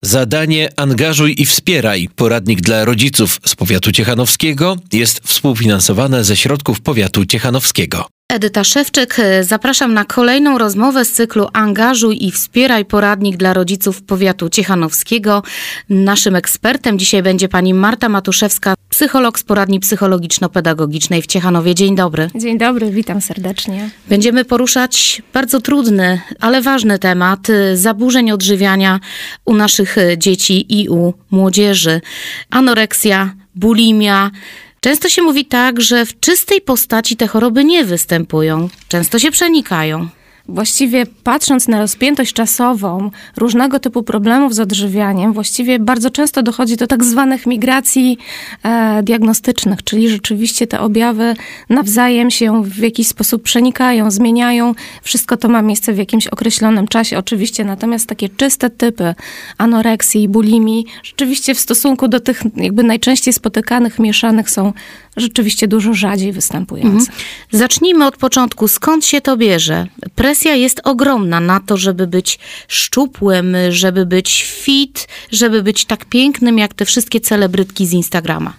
Zadanie Angażuj i Wspieraj, poradnik dla rodziców z powiatu ciechanowskiego, jest współfinansowane ze środków powiatu ciechanowskiego. Edyta Szewczyk, zapraszam na kolejną rozmowę z cyklu Angażuj i Wspieraj, poradnik dla rodziców powiatu ciechanowskiego. Naszym ekspertem dzisiaj będzie pani Marta Matuszewska, psycholog z poradni psychologiczno-pedagogicznej w Ciechanowie. Dzień dobry. Dzień dobry, witam serdecznie. Będziemy poruszać bardzo trudny, ale ważny temat zaburzeń odżywiania u naszych dzieci i u młodzieży. Anoreksja, bulimia. Często się mówi tak, że w czystej postaci te choroby nie występują. Często się przenikają. Właściwie patrząc na rozpiętość czasową różnego typu problemów z odżywianiem, właściwie bardzo często dochodzi do tak zwanych migracji diagnostycznych, czyli rzeczywiście te objawy nawzajem się w jakiś sposób przenikają, zmieniają. Wszystko to ma miejsce w jakimś określonym czasie oczywiście, natomiast takie czyste typy anoreksji i bulimii rzeczywiście w stosunku do tych jakby najczęściej spotykanych mieszanych są rzeczywiście dużo rzadziej występujące. Zacznijmy od początku. Skąd się to bierze? Presja jest ogromna na to, żeby być szczupłym, żeby być fit, żeby być tak pięknym, jak te wszystkie celebrytki z Instagrama.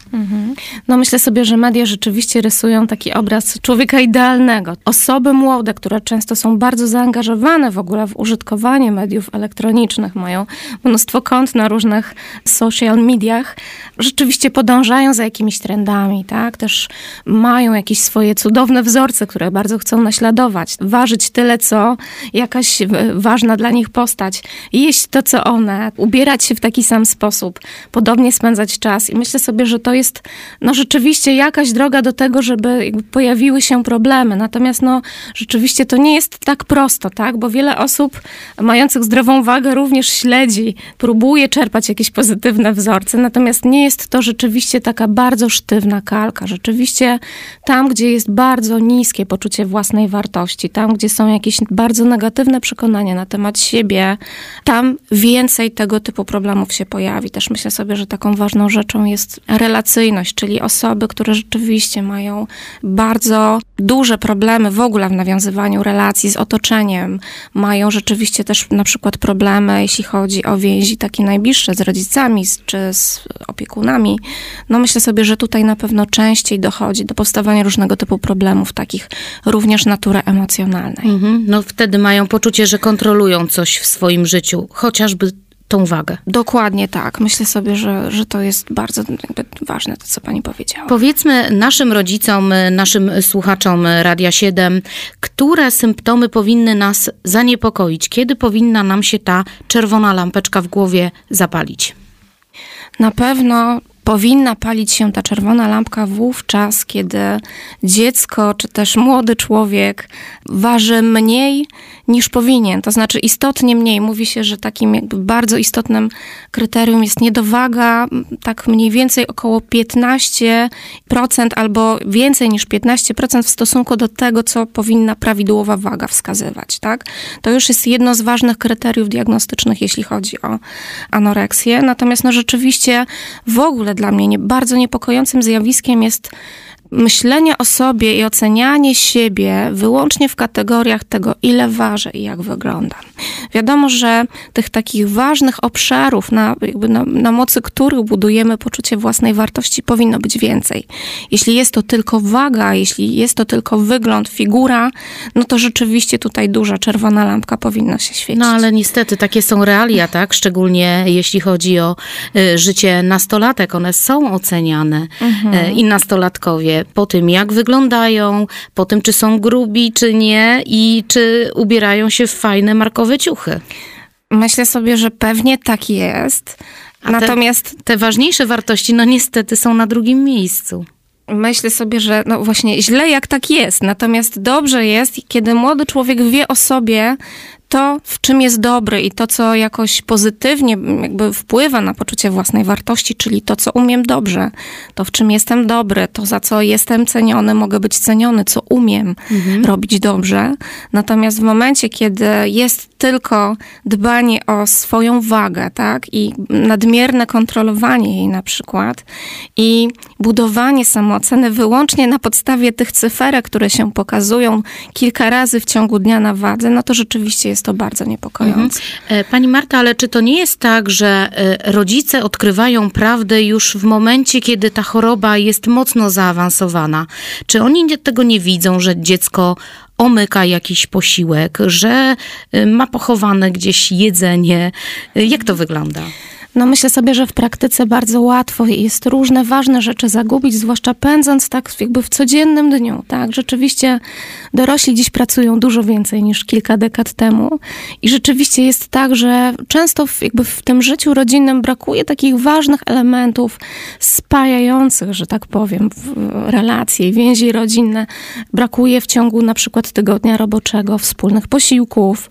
No myślę sobie, że media rzeczywiście rysują taki obraz człowieka idealnego. Osoby młode, które często są bardzo zaangażowane w ogóle w użytkowanie mediów elektronicznych, mają mnóstwo kont na różnych social mediach, rzeczywiście podążają za jakimiś trendami, tak? Też mają jakieś swoje cudowne wzorce, które bardzo chcą naśladować. Ważyć tyle, co jakaś ważna dla nich postać. Jeść to, co one. Ubierać się w taki sam sposób. Podobnie spędzać czas. I myślę sobie, że to jest rzeczywiście jakaś droga do tego, żeby jakby pojawiły się problemy. Natomiast rzeczywiście to nie jest tak prosto, tak? Bo wiele osób mających zdrową wagę również śledzi, próbuje czerpać jakieś pozytywne wzorce. Natomiast nie jest to rzeczywiście taka bardzo sztywna kalka. Rzeczywiście tam, gdzie jest bardzo niskie poczucie własnej wartości, tam, gdzie są jakieś bardzo negatywne przekonania na temat siebie, tam więcej tego typu problemów się pojawi. Też myślę sobie, że taką ważną rzeczą jest relacyjność, czyli osoby, które rzeczywiście mają bardzo duże problemy w ogóle w nawiązywaniu relacji z otoczeniem, mają rzeczywiście też na przykład problemy, jeśli chodzi o więzi takie najbliższe z rodzicami czy z opiekunami. Myślę sobie, że tutaj na pewno częściej dochodzi do powstawania różnego typu problemów, takich również natury emocjonalnej. Wtedy mają poczucie, że kontrolują coś w swoim życiu, chociażby tą wagę. Dokładnie tak. Myślę sobie, że to jest bardzo ważne, to co pani powiedziała. Powiedzmy naszym rodzicom, naszym słuchaczom Radia 7, które symptomy powinny nas zaniepokoić? Kiedy powinna nam się ta czerwona lampeczka w głowie zapalić? Na pewno powinna palić się ta czerwona lampka wówczas, kiedy dziecko, czy też młody człowiek waży mniej niż powinien. To znaczy istotnie mniej. Mówi się, że takim jakby bardzo istotnym kryterium jest niedowaga, tak mniej więcej około 15% albo więcej niż 15% w stosunku do tego, co powinna prawidłowa waga wskazywać. Tak? To już jest jedno z ważnych kryteriów diagnostycznych, jeśli chodzi o anoreksję. Natomiast rzeczywiście w ogóle dla mnie bardzo niepokojącym zjawiskiem jest myślenie o sobie i ocenianie siebie wyłącznie w kategoriach tego, ile ważę i jak wyglądam. Wiadomo, że tych takich ważnych obszarów, na mocy których budujemy poczucie własnej wartości, powinno być więcej. Jeśli jest to tylko waga, jeśli jest to tylko wygląd, figura, to rzeczywiście tutaj duża czerwona lampka powinna się świecić. Ale niestety takie są realia, tak? Szczególnie jeśli chodzi o życie nastolatek. One są oceniane i nastolatkowie po tym, jak wyglądają, po tym, czy są grubi, czy nie i czy ubierają się w fajne, markowe ciuchy. Myślę sobie, że pewnie tak jest. Natomiast te ważniejsze wartości, niestety są na drugim miejscu. Myślę sobie, że właśnie źle jak tak jest. Natomiast dobrze jest, kiedy młody człowiek wie o sobie to, w czym jest dobry i to, co jakoś pozytywnie jakby wpływa na poczucie własnej wartości, czyli to, co umiem dobrze, to, w czym jestem dobry, to, za co jestem ceniony, mogę być ceniony, co umiem robić dobrze. Natomiast w momencie, kiedy jest tylko dbanie o swoją wagę, tak, i nadmierne kontrolowanie jej na przykład i budowanie samooceny wyłącznie na podstawie tych cyferek, które się pokazują kilka razy w ciągu dnia na wadze, to rzeczywiście jest jest to bardzo niepokojące. Pani Marta, ale czy to nie jest tak, że rodzice odkrywają prawdę już w momencie, kiedy ta choroba jest mocno zaawansowana? Czy oni tego nie widzą, że dziecko omyka jakiś posiłek, że ma pochowane gdzieś jedzenie? Jak to wygląda? No myślę sobie, że w praktyce bardzo łatwo jest różne ważne rzeczy zagubić, zwłaszcza pędząc tak jakby w codziennym dniu, tak? Rzeczywiście dorośli dziś pracują dużo więcej niż kilka dekad temu i rzeczywiście jest tak, że często w tym życiu rodzinnym brakuje takich ważnych elementów spajających, że tak powiem, relacje i więzi rodzinne. Brakuje w ciągu na przykład tygodnia roboczego wspólnych posiłków,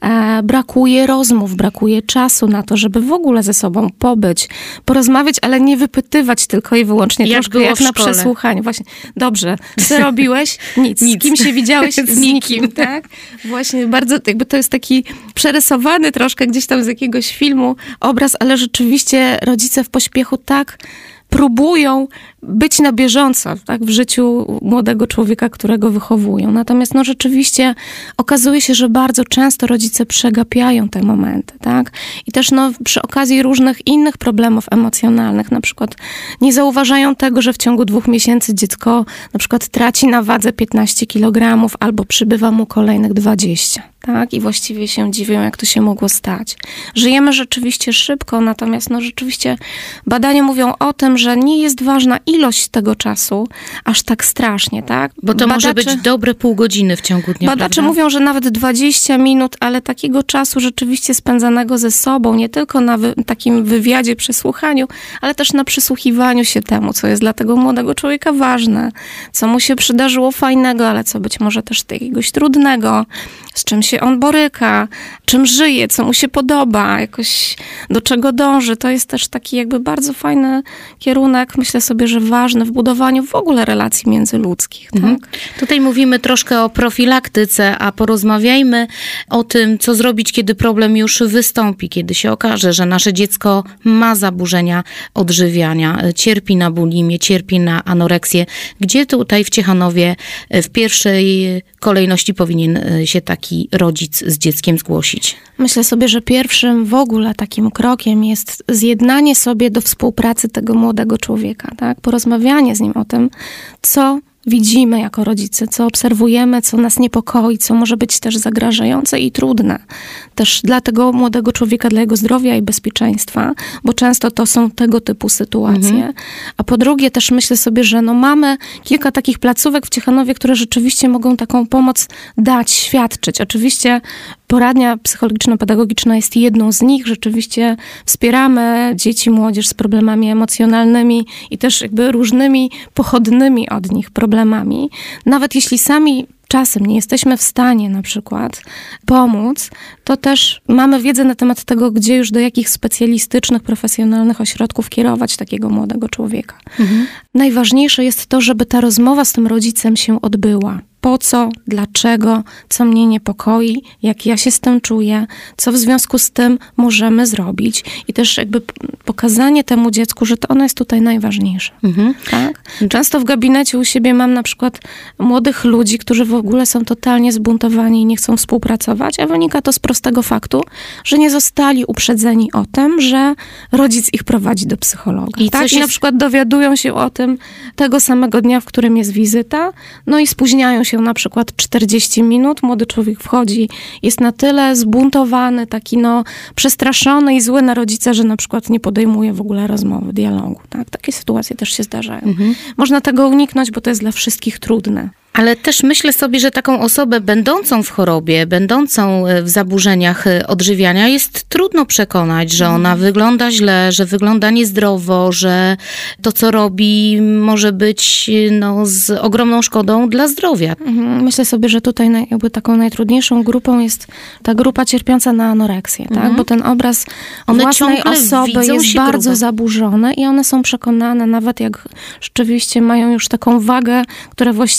brakuje rozmów, brakuje czasu na to, żeby w ogóle ze sobą pobyć, porozmawiać, ale nie wypytywać tylko i wyłącznie. Troszkę jak na przesłuchaniu. Właśnie, dobrze, co robiłeś? Nic. Z kim się widziałeś? Z nikim, tak? Właśnie bardzo, jakby to jest taki przerysowany troszkę gdzieś tam z jakiegoś filmu obraz, ale rzeczywiście rodzice w pośpiechu tak próbują być na bieżąco, tak, w życiu młodego człowieka, którego wychowują. Natomiast no rzeczywiście okazuje się, że bardzo często rodzice przegapiają te momenty, tak? I też no przy okazji różnych innych problemów emocjonalnych, na przykład nie zauważają tego, że w ciągu 2 miesięcy dziecko na przykład traci na wadze 15 kg albo przybywa mu kolejnych 20. Tak? I właściwie się dziwią, jak to się mogło stać. Żyjemy rzeczywiście szybko, natomiast no rzeczywiście badania mówią o tym, że nie jest ważna ilość tego czasu aż tak strasznie, tak? Bo to może być dobre pół godziny w ciągu dnia, badacze prawda? mówią, że nawet 20 minut, ale takiego czasu rzeczywiście spędzanego ze sobą, nie tylko na takim wywiadzie, przesłuchaniu, ale też na przysłuchiwaniu się temu, co jest dla tego młodego człowieka ważne, co mu się przydarzyło fajnego, ale co być może też jakiegoś trudnego, z czym się on boryka, czym żyje, co mu się podoba, jakoś do czego dąży. To jest też taki jakby bardzo fajny kierunek, myślę sobie, że ważny w budowaniu w ogóle relacji międzyludzkich. Tak? Tutaj mówimy troszkę o profilaktyce, a porozmawiajmy o tym, co zrobić, kiedy problem już wystąpi, kiedy się okaże, że nasze dziecko ma zaburzenia odżywiania, cierpi na bulimię, cierpi na anoreksję. Gdzie tutaj w Ciechanowie w pierwszej kolejności powinien się taki rodzic z dzieckiem zgłosić? Myślę sobie, że pierwszym w ogóle takim krokiem jest zjednanie sobie do współpracy tego młodego człowieka, tak? Porozmawianie z nim o tym, co widzimy jako rodzice, co obserwujemy, co nas niepokoi, co może być też zagrażające i trudne. Też dla tego młodego człowieka, dla jego zdrowia i bezpieczeństwa, bo często to są tego typu sytuacje. A po drugie też myślę sobie, że no mamy kilka takich placówek w Ciechanowie, które rzeczywiście mogą taką pomoc dać, świadczyć. Oczywiście poradnia psychologiczno-pedagogiczna jest jedną z nich. Rzeczywiście wspieramy dzieci, młodzież z problemami emocjonalnymi i też jakby różnymi pochodnymi od nich problemami. Nawet jeśli sami czasem nie jesteśmy w stanie na przykład pomóc, to też mamy wiedzę na temat tego, gdzie już do jakich specjalistycznych, profesjonalnych ośrodków kierować takiego młodego człowieka. Najważniejsze jest to, żeby ta rozmowa z tym rodzicem się odbyła. Po co, dlaczego, co mnie niepokoi, jak ja się z tym czuję, co w związku z tym możemy zrobić. I też jakby pokazanie temu dziecku, że to ono jest tutaj najważniejsze. Tak? Często w gabinecie u siebie mam na przykład młodych ludzi, którzy w ogóle są totalnie zbuntowani i nie chcą współpracować, a wynika to z prostego faktu, że nie zostali uprzedzeni o tym, że rodzic ich prowadzi do psychologa. I na przykład dowiadują się o tym tego samego dnia, w którym jest wizyta, no i spóźniają się na przykład 40 minut, młody człowiek wchodzi, jest na tyle zbuntowany, taki no przestraszony i zły na rodzica, że na przykład nie podejmuje w ogóle rozmowy, dialogu. Tak? Takie sytuacje też się zdarzają. Można tego uniknąć, bo to jest dla wszystkich trudne. Ale też myślę sobie, że taką osobę będącą w chorobie, będącą w zaburzeniach odżywiania jest trudno przekonać, że ona wygląda źle, że wygląda niezdrowo, że to, co robi, może być no, z ogromną szkodą dla zdrowia. Myślę sobie, że tutaj jakby taką najtrudniejszą grupą jest ta grupa cierpiąca na anoreksję, tak? Bo ten obraz własnej osoby jest bardzo zaburzony i one są przekonane, nawet jak rzeczywiście mają już taką wagę, która właściwie już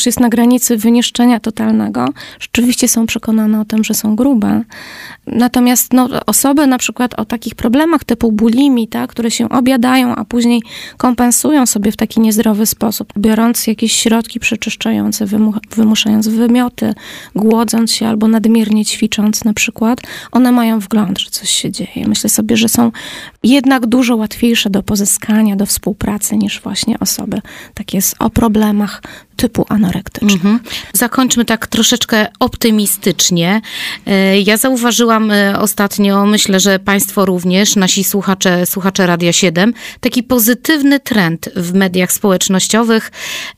jest na granicy wyniszczenia totalnego. Rzeczywiście są przekonane o tym, że są grube. Natomiast osoby na przykład o takich problemach typu bulimii, tak, które się objadają, a później kompensują sobie w taki niezdrowy sposób, biorąc jakieś środki przeczyszczające, wymuszając wymioty, głodząc się albo nadmiernie ćwicząc na przykład, one mają wgląd, że coś się dzieje. Myślę sobie, że są jednak dużo łatwiejsze do pozyskania, do współpracy niż właśnie osoby takie o problemach typu anorektycznym. Zakończmy tak troszeczkę optymistycznie. Ja zauważyłam ostatnio, myślę, że Państwo również, nasi słuchacze Radia 7, taki pozytywny trend w mediach społecznościowych.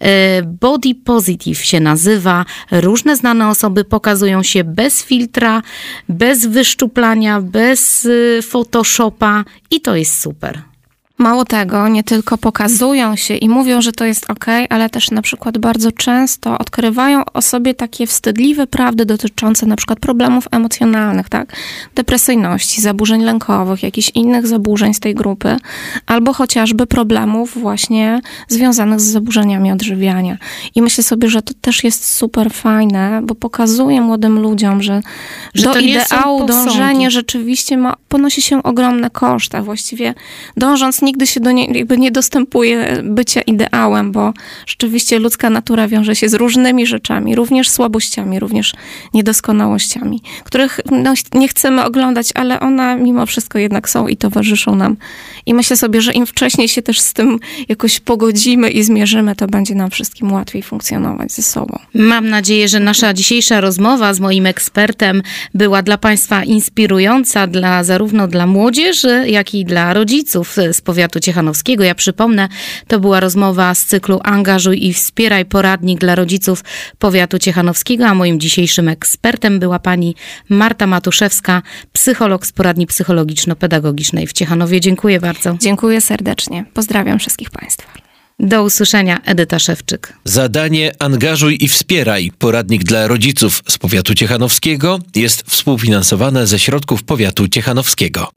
Body Positive się nazywa. Różne znane osoby pokazują się bez filtra, bez wyszczuplania, bez Photoshopa i to jest super. Mało tego, nie tylko pokazują się i mówią, że to jest okej, ale też na przykład bardzo często odkrywają o sobie takie wstydliwe prawdy dotyczące na przykład problemów emocjonalnych, tak? Depresyjności, zaburzeń lękowych, jakichś innych zaburzeń z tej grupy, albo chociażby problemów właśnie związanych z zaburzeniami odżywiania. I myślę sobie, że to też jest super fajne, bo pokazuje młodym ludziom, że do ideału dążenie rzeczywiście ponosi się ogromne koszty, a właściwie dążąc nigdy się nie dostępuje bycia ideałem, bo rzeczywiście ludzka natura wiąże się z różnymi rzeczami, również słabościami, również niedoskonałościami, których nie chcemy oglądać, ale one mimo wszystko jednak są i towarzyszą nam. I myślę sobie, że im wcześniej się też z tym jakoś pogodzimy i zmierzymy, to będzie nam wszystkim łatwiej funkcjonować ze sobą. Mam nadzieję, że nasza dzisiejsza rozmowa z moim ekspertem była dla Państwa inspirująca, zarówno dla młodzieży, jak i dla rodziców z powiatu ciechanowskiego. Ja przypomnę, to była rozmowa z cyklu Angażuj i wspieraj, poradnik dla rodziców powiatu ciechanowskiego, a moim dzisiejszym ekspertem była pani Marta Matuszewska, psycholog z poradni psychologiczno-pedagogicznej w Ciechanowie. Dziękuję bardzo. Dziękuję serdecznie. Pozdrawiam wszystkich Państwa. Do usłyszenia, Edyta Szewczyk. Zadanie Angażuj i wspieraj, poradnik dla rodziców z powiatu ciechanowskiego jest współfinansowane ze środków powiatu ciechanowskiego.